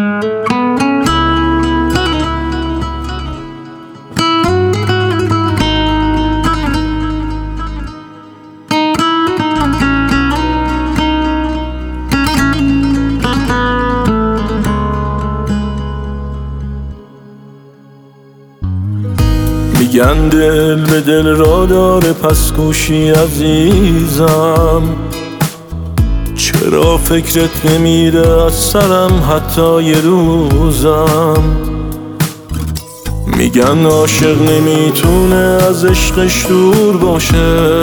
میگن دل به دل را داره، پس گوشی عزیزم، چرا فکرت نمیره از سرم حتی یه روزم؟ میگن عاشق نمیتونه از عشقش دور باشه،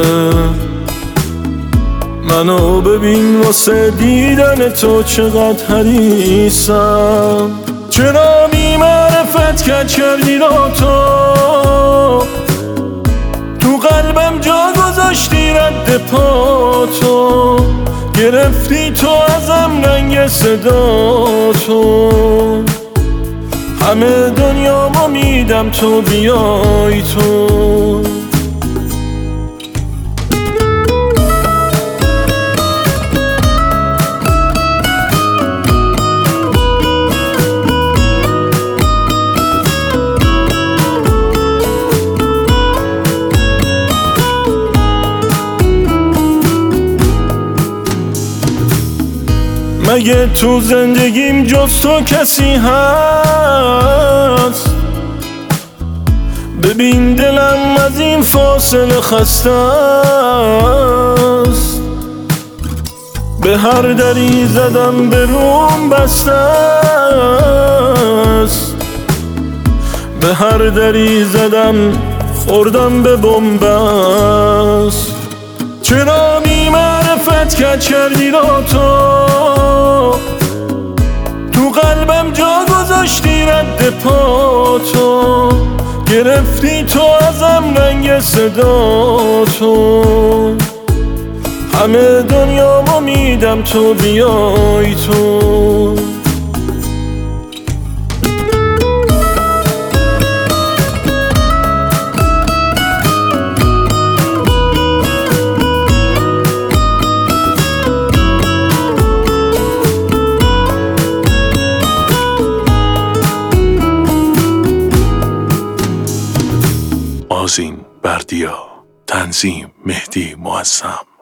منو ببین واسه دیدن تو چقدر حریصم. چرا بی معرفت کج کردی را تو قلبم جا گذاشتی رد پاتو، گرفتی تو ازم رنگ صدا تو، همه دنیامو میدم تو بیای تو. مگه تو زندگیم جز تو کسی هست؟ ببین دلم از این فاصله خسته است، به هر دری زدم به روم بسته است، به هر دری زدم خوردم به بن‌بست. چرا بی معرفت کج کردی را تو قلبم جا گذاشتی رد پاتو، گرفتی تو ازم رنگ صدا تو، همه دنیامو میدم تو بیای تو. آذین بردیا، تنظیم مهدی معظم.